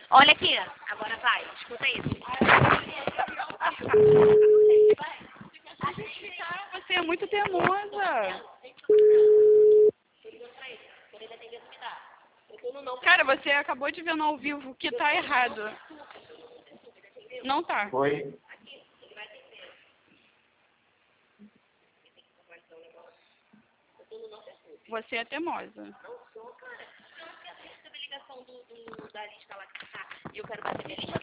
Olha aqui, agora vai, escuta isso. Você é muito teimosa. Cara, você acabou de ver no ao vivo que tá errado. Não tá. Oi. Você é teimosa. Não sou, cara. Não, porque eu recebi ligação da lista lá que tá. E eu quero bater minha lista.